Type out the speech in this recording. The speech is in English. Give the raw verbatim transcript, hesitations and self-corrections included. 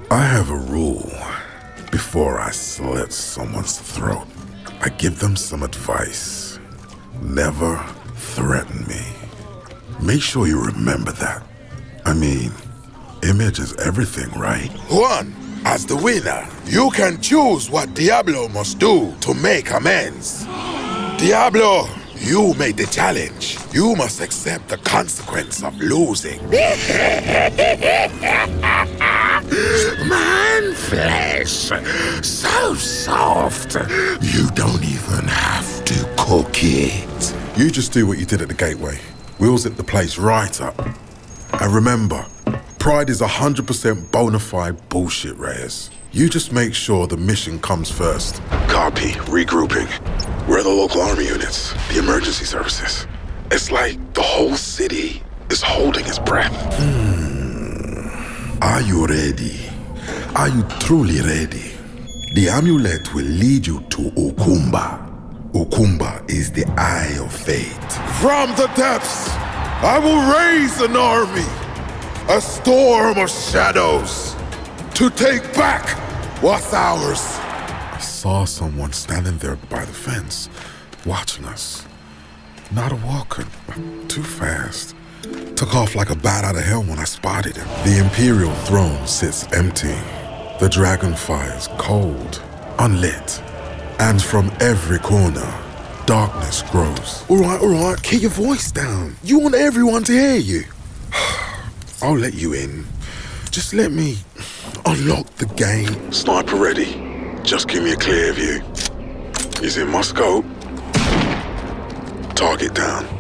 I have a rule. Before I slit someone's throat, I give them some advice. Never threaten me. Make sure you remember that. I mean, image is everything, right? Juan, as the winner, you can choose what Diablo must do to make amends. Diablo, you made the challenge. You must accept the consequence of losing. Man flesh, so soft, you don't even have to cook it. You just do what you did at the gateway. We'll zip the place right up. And remember, pride is one hundred percent bona fide bullshit, Reyes. You just make sure the mission comes first. Copy. Regrouping. Where are the local army units? The emergency services? It's like the whole city is holding its breath. Hmm. Are you ready? Are you truly ready? The amulet will lead you to Okumba. Okumba is the eye of fate. From the depths, I will raise an army. A storm of shadows. To take back what's ours. I saw someone standing there by the fence, watching us. Not a walker, too fast. Took off like a bat out of hell when I spotted him. The Imperial throne sits empty. The dragon fire is cold, unlit. And from every corner, darkness grows. All right, all right, keep your voice down. You want everyone to hear you. I'll let you in. Just let me unlock the gate. Sniper ready. Just give me a clear view. He's in my scope. Target down.